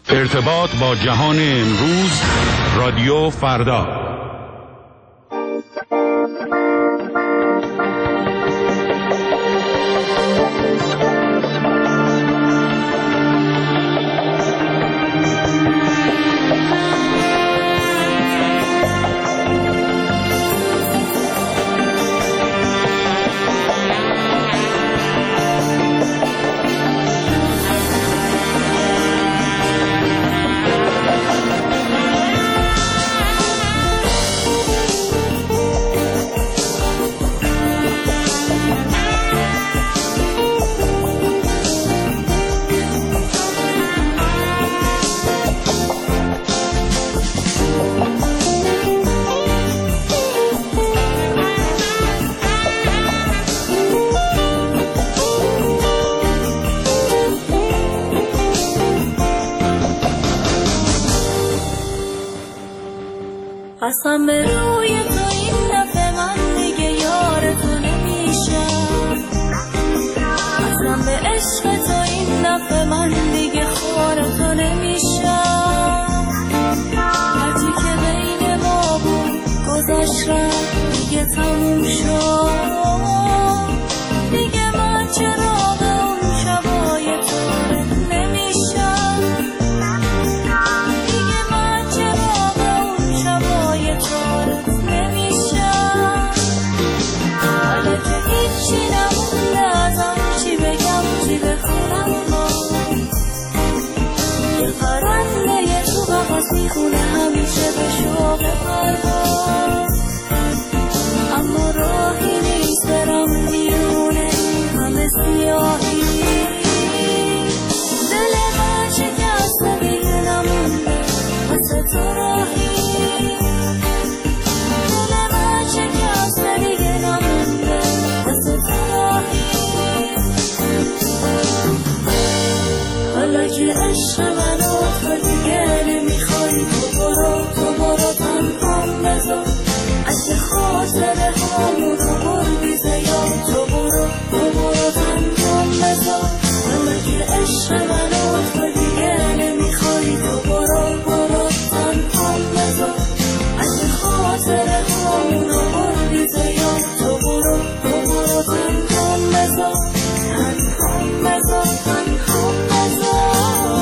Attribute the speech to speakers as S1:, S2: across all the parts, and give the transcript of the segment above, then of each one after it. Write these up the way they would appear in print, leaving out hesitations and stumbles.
S1: ارتباط با جهان امروز، رادیو فردا.
S2: قسم به روی تو این دفعه من دیگه یار تو نمیشم، قسم به عشق تو این دفعه من دیگه خوار تو نمیشم. هرچی که بین ما بود گذشت رفت دیگه تموم شد، دیگه من چراغ اون شبای تو نمیشم، دیگه من چراغ اون شبای تو نمیشم. حالا که هیچی نمونده ازم، چی بگم چی بخونم، یه پرنده تو قفس میخونه همیشه به شوق پرواز، اما راهی نیست برم بیرونه همه سیاهی. دل من شکسته دیگه نمونده واسه تو راهی، دل من شکسته دیگه نمونده واسه تو راهی. حالا که عشق منو تو دیگه نمیخوای، تو برو تنهام بذار، عشق خاطره هامونو بردی زیاد، تو برو تنهام بذار. حالا که عشق منو تو دیگه نمیخوای، تو برو تنهام بذار، عشق خاطره هامونو بردی زیاد، تو برو تنهام بذار، تنهام بذار، تنهام بذار.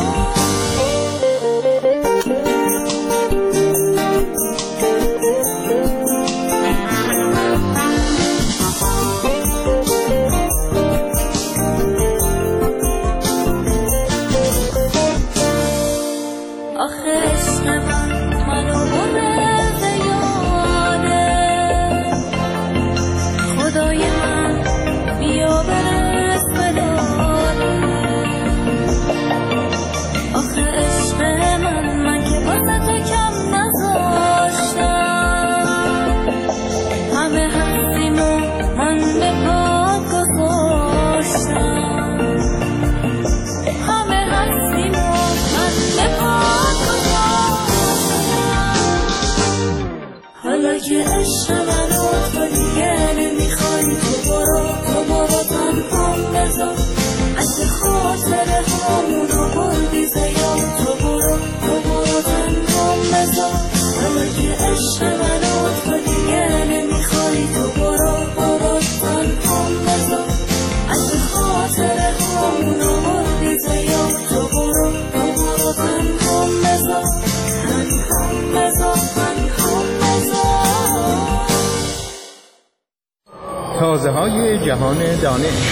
S3: تازه‌های جهان دانش.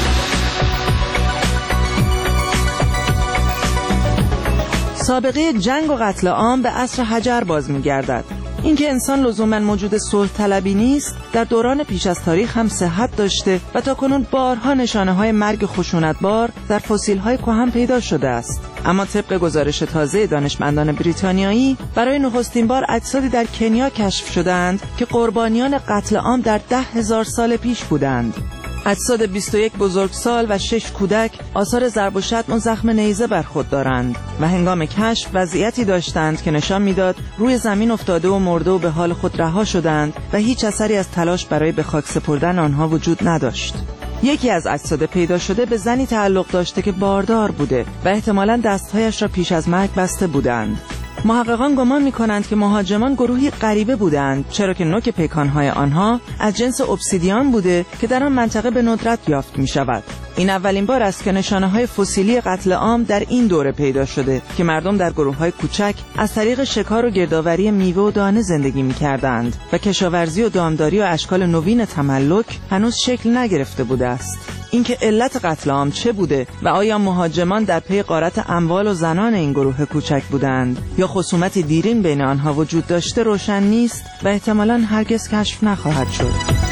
S4: سابقه جنگ و قتل عام به عصر حجر باز می‌گردد. اینکه انسان لزوماً موجود صلح طلبی نیست، در دوران پیش از تاریخ هم صحت داشته و تاکنون بارها نشانه‌های مرگ خشونتبار در فسیل‌های کهن پیدا شده است. اما طبق گزارش تازه دانشمندان بریتانیایی، برای نخستین بار اجسادی در کنیا کشف شدند که قربانیان قتل عام در 10,000 سال پیش بودند. اجساد 21 بزرگسال و 6 کودک آثار ضرب و شتم و زخم نیزه بر خود دارند و هنگام کشف وضعیتی داشتند که نشان میداد روی زمین افتاده و مرده و به حال خود رها شدند و هیچ اثری از تلاش برای به خاک سپردن آنها وجود نداشت. یکی از اجساد پیدا شده به زنی تعلق داشته که باردار بوده و احتمالاً دستهایش را پیش از مرگ بسته بودند. محققان گمان می‌کنند که مهاجمان گروهی غریبه بودند، چرا که نوک پیکان‌های آنها از جنس obsidian بوده که در آن منطقه به ندرت یافت می‌شود. این اولین بار است که نشانه‌های فسیلی قتل عام در این دوره پیدا شده که مردم در گروه‌های کوچک از طریق شکار و گردآوری میوه و دانه زندگی می‌کردند و کشاورزی و دامداری و اشکال نوین تملک هنوز شکل نگرفته بوده است. اینکه علت قتل عام چه بوده و آیا مهاجمان در پی غارت اموال و زنان این گروه کوچک بودند یا خصومت دیرین بین آنها وجود داشته روشن نیست و احتمالاً هرگز کشف نخواهد شد.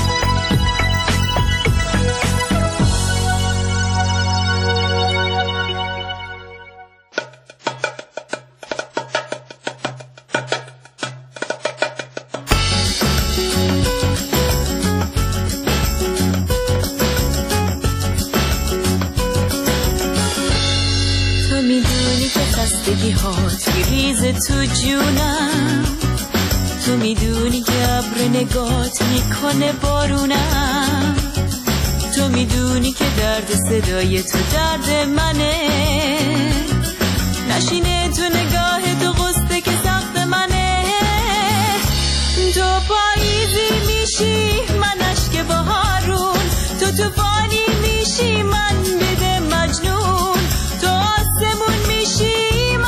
S2: تو جونم تو میدونی که ابر نگات میکنه بارونم تو میدونی که درد صدای تو درد منه نشینه تو نگاه تو غصه که سخت منه تو پاییزی میشی من اشک بهارون تو طوفانی میشی من بده مجنون تو آسمون میشی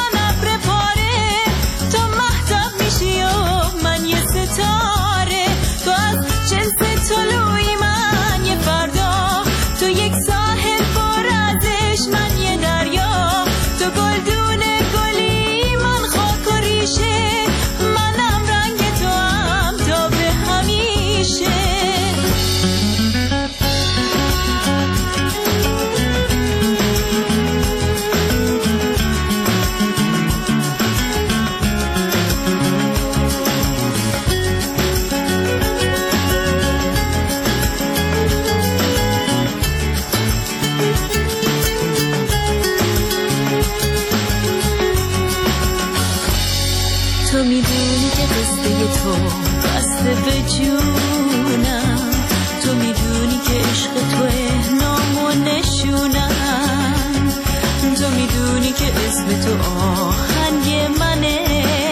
S2: تو از جنس طلوعی من یه فردا تو یک ساحل پر ازش من یه دریا تو گلدون گلی من خاک و ریشه منم رنگ تو هم تا به همیشه تو میدونی که قصه تو بسته به جونم تو میدونی که عشق توه نام و نشونم تو میدونی که اسم تو آهنگ منه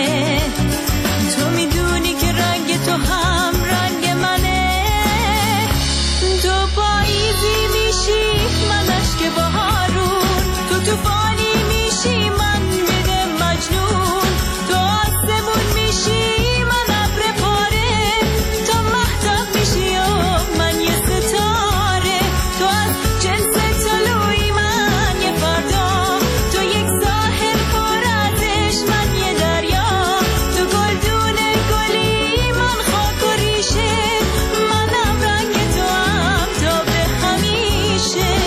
S2: تو میدونی که رنگ تو هم رنگ منه تو پاییزی میشی من اشک بهارون تو طوفانی میشی من بده مجنون تو آسمون میشی من ابر پاره تو مهتاب میشی و من یه ستاره تو از جنس طلوعی من یه فردا تو یک ساحل پر ازش من یه دریا تو گلدون گلی من خاک و ریشه منم رنگ تو هم تا به همیشه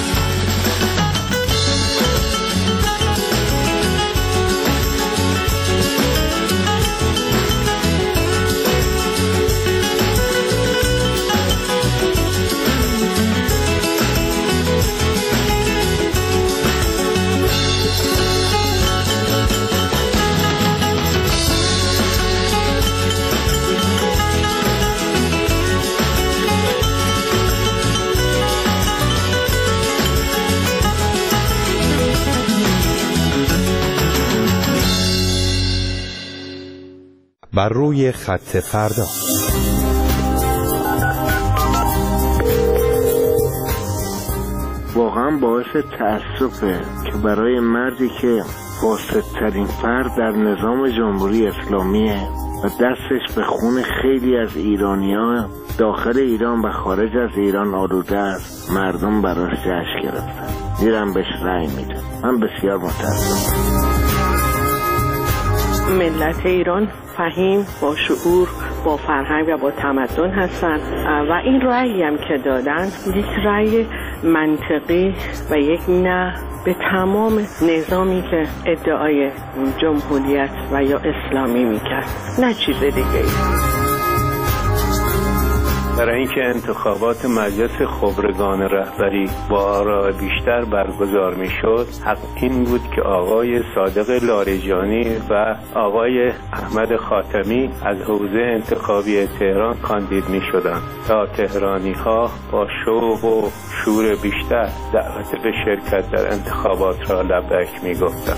S5: بر روی خط فردا.
S6: واقعا باعث تأسفه که برای مردی که فاسدترین فرد در نظام جمهوری اسلامیه و دستش به خون خیلی از ایرانی‌ها داخل ایران و خارج از ایران آلوده است، مردم براش جشن گرفتن، میرن بهش رأی میدن. من بسیار متاسفم.
S7: ملت ایران فهیم، با شعور، با فرهنگ و با تمدن هستند و این رأیی هم که دادن یک رأی منطقی و یک نه به تمام نظامی که ادعای جمهوریت و یا اسلامی میکرد، نه چیز دیگه ای.
S6: برای اینکه انتخابات مجلس خبرگان رهبری با آرا بیشتر برگزار میشد، حق این بود که آقای صادق لاریجانی و آقای احمد خاتمی از حوزه انتخابی تهران کاندید می شدند تا تهرانی ها با شوق و شور بیشتر دعوت به شرکت در انتخابات را لبیک می گفتند.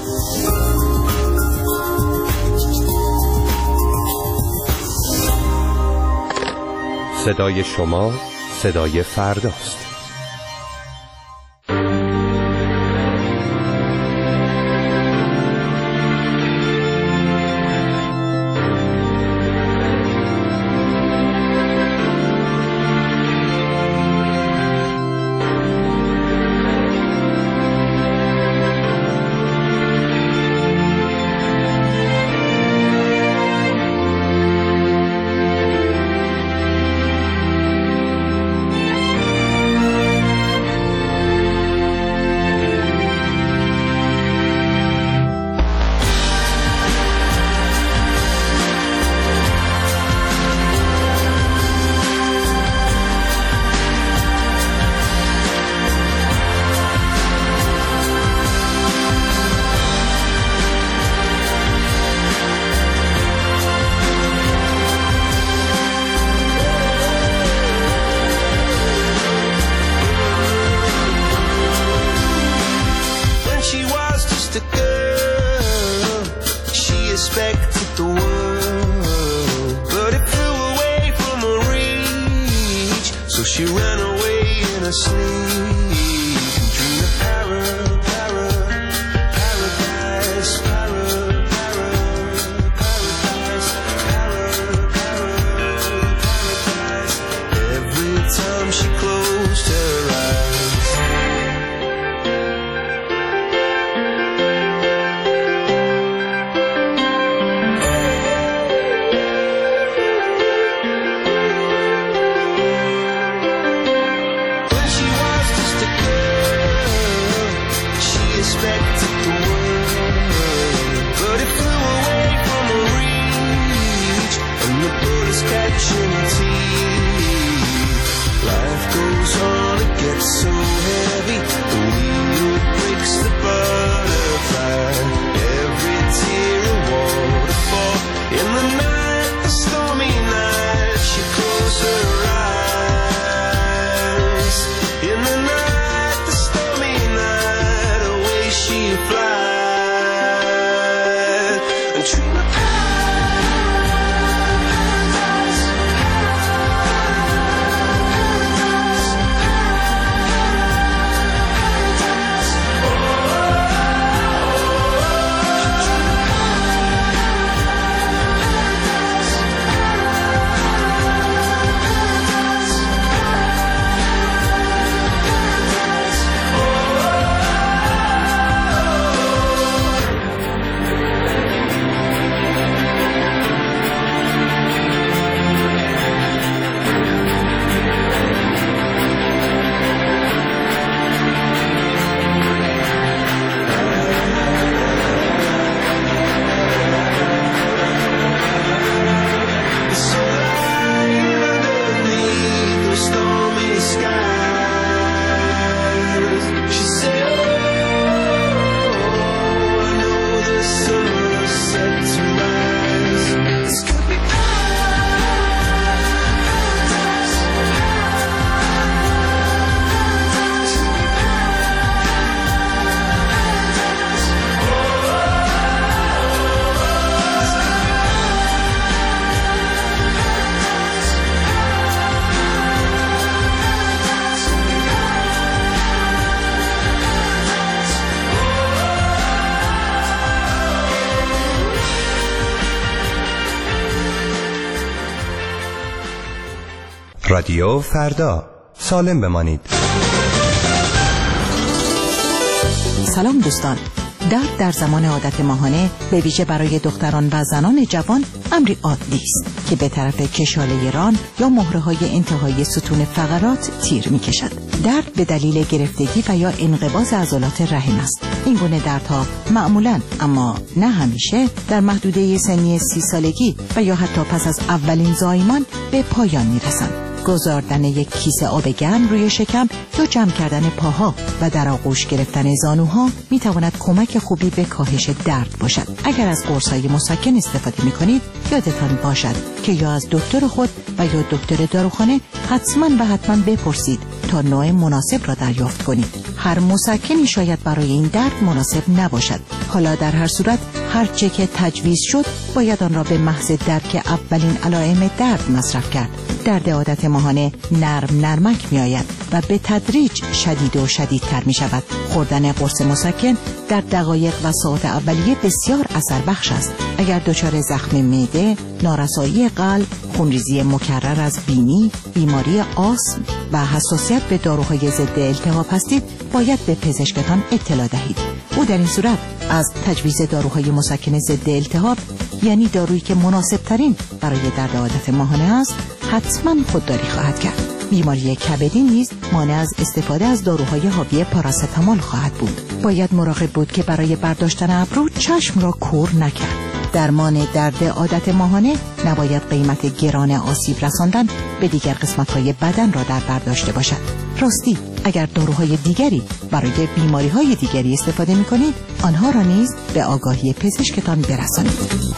S5: صدای شما صدای فرداست. رادیو فردا، سالم بمانید.
S8: سلام دوستان. درد در زمان عادت ماهانه به ویژه برای دختران و زنان جوان امری عادی است که به طرف کشاله ران یا مهره‌های انتهایی ستون فقرات تیر می‌کشد. درد به دلیل گرفتگی و یا انقباض عضلات رحم است. این گونه دردها معمولاً اما نه همیشه در محدوده سنی 30 سالگی و یا حتی پس از اولین زایمان به پایان می‌رسند. گذاردن یک کیسه آب گرم روی شکم یا جمع کردن پاها و در آغوش گرفتن زانوها می تواند کمک خوبی به کاهش درد باشد. اگر از قرص‌های مسکن استفاده می کنید یادتان باشد که یا از دکتر خود و یا دکتر داروخانه حتما بپرسید تا نوع مناسب را دریافت کنید. هر مسکنی شاید برای این درد مناسب نباشد. حالا در هر صورت هر چه که تجویز شد باید آن را به محض درک اولین علائم درد مصرف کرد. درد عادت ماهانه نرمک می آید و به تدریج شدید و شدیدتر می شود. خوردن قرص مسکن در دقایق و ساعات اولیه بسیار اثر بخش است. اگر دچار زخم معده، نارسایی قلب، خونریزی مکرر از بینی، بیماری آسم و حساسیت به داروهای ضد التهاب هستید، باید به پزشکتان اطلاع دهید. او در این صورت از تجویز داروهای مسکن ضد التهاب، یعنی دارویی که مناسب ترین برای درد عادت ماهانه است، حتما خودداری خواهد کرد. بیماری کبدی نیز مانع از استفاده از داروهای حاوی پاراستامول خواهد بود. باید مراقب بود که برای برداشتن ابرو چشم را کور نکرد. درمان درد عادت ماهانه نباید قیمت گران آسیب رساندن به دیگر قسمت‌های بدن را در بر داشته باشد. راستی اگر داروهای دیگری برای بیماری‌های دیگری استفاده می‌کنید، آنها را نیز به آگاهی پزشکتان برسانید.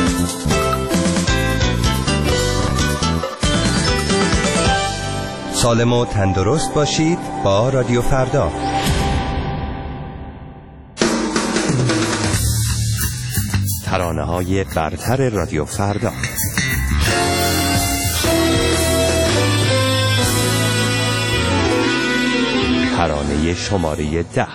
S5: سالم و تندرست باشید با رادیو فردا. ترانه‌های برتر رادیو فردا. ترانه شماره 10.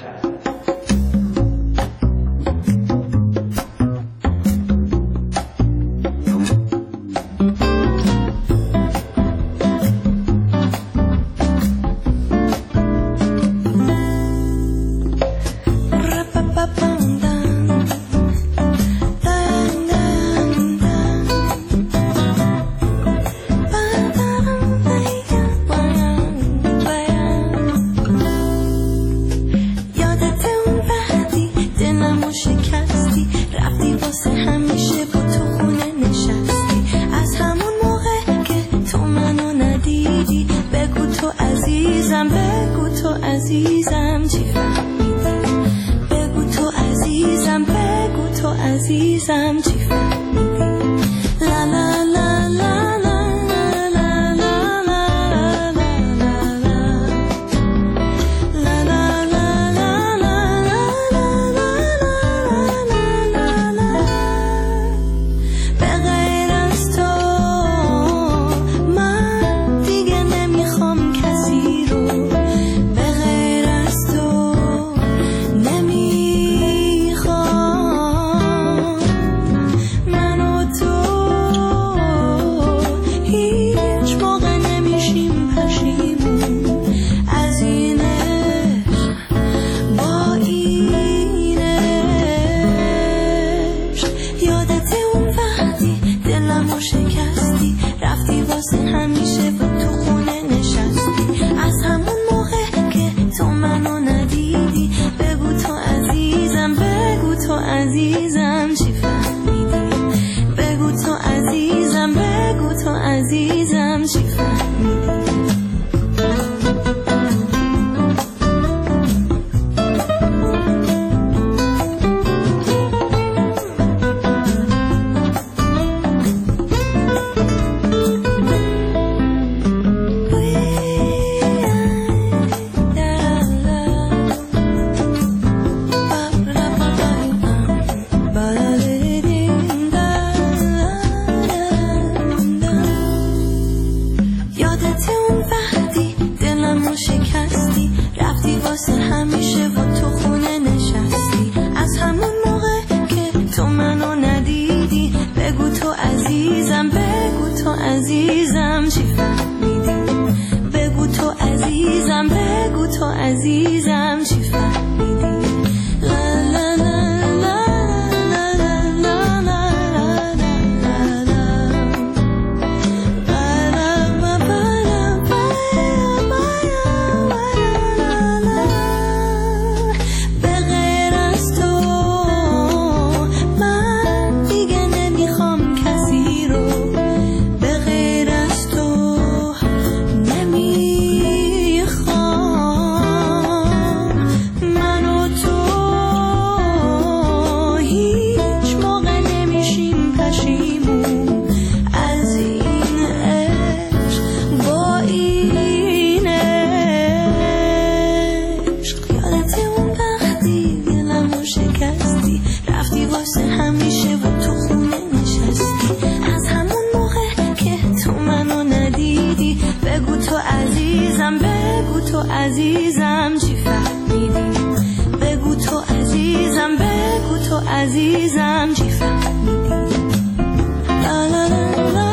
S2: واسه همیشه و تو خونه نشستی. از همون موقع که تو منو ندیدی بگو تو عزیزم، بگو تو عزیزم چی فهمیدی. بگو تو عزیزم، بگو تو عزیزم چی فهمیدی. لا لا لا لا.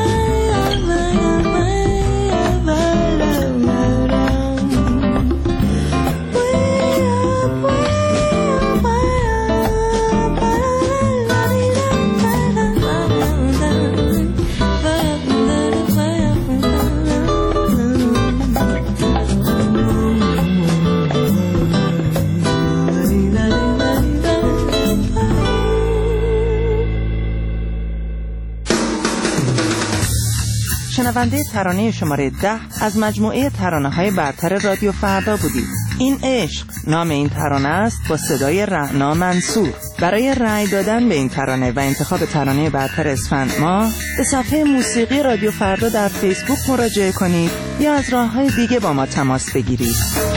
S4: شنونده ترانه شماره 10 از مجموعه ترانه‌های برتر رادیو فردا بودید. این عشق نام این ترانه است با صدای رعنا منصور. برای رأی دادن به این ترانه و انتخاب ترانه برتر اسفند ماه به صفحه موسیقی رادیو فردا در فیسبوک مراجعه کنید یا از راه‌های دیگه با ما تماس بگیرید.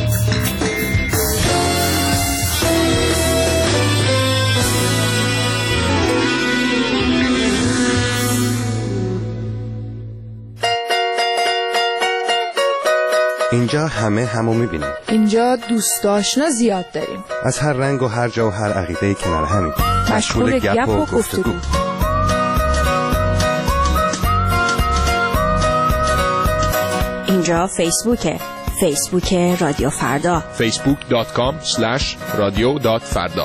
S5: اینجا همو میبینیم.
S9: اینجا دوست آشنا زیاد داریم.
S5: از هر رنگ و هر جا و هر عقیده کنار همین.
S9: مشغول گپ و گفتگو.
S8: اینجا فیسبوک رادیو فردا.
S10: facebook.com/radio.farda.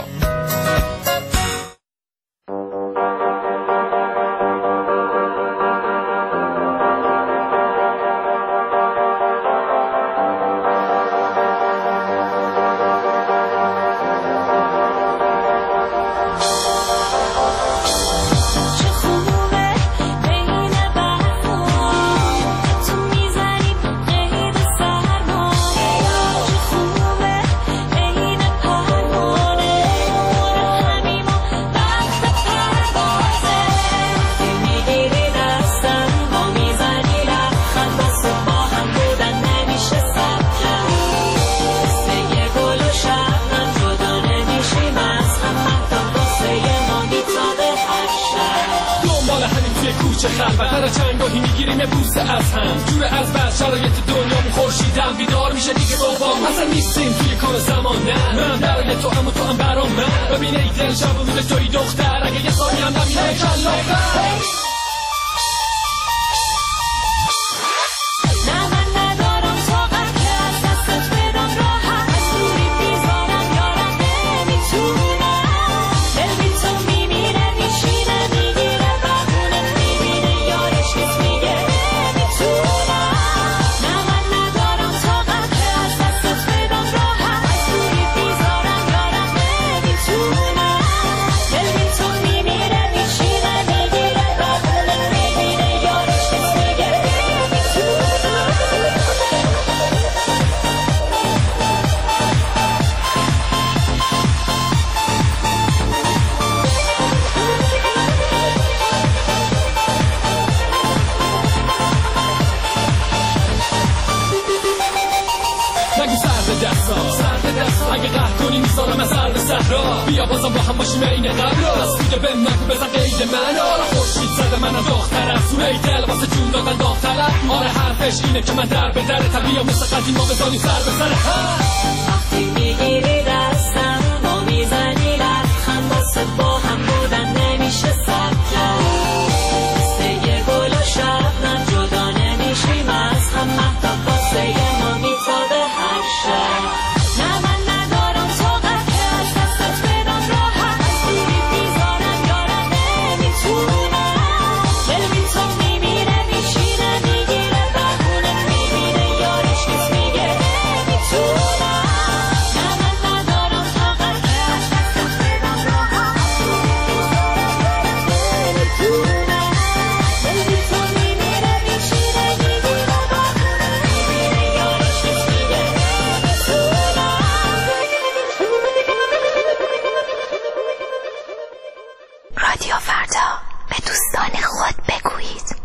S11: خلوت چنگاهی میگیریم بوسه از هم جور از بس شرایط دنیامون خورشیدم بیدار میشه دیگه بابا اصلا نیستیم توی کار زمان نه من برای تو هم و تو هم برام من ببینه ای دل شب و روز توی دختر اگه یه سامی هم نمیره کلافتر اگه قهر کنی میذارم از هر صحرا بیا بازم با هم باشیم این قبرا از دیگه به نگو بزن قید من آره خورشید زده من داغ‌تر از سوره دل واسه جون دادن داغ‌تر آره حرفش اینه که من در به در بیا مثل قدیم ما بزنیم سر به سر
S2: وقتی میگیری دستم ما میزنی لبخند واسه با هم بودن نمیشه سبک مثل یه گل و شبنم جدا نمیشیم از هم مهتاب واسه ما میتابه هر شب
S8: رادیو فردا به دوستان خود بگویید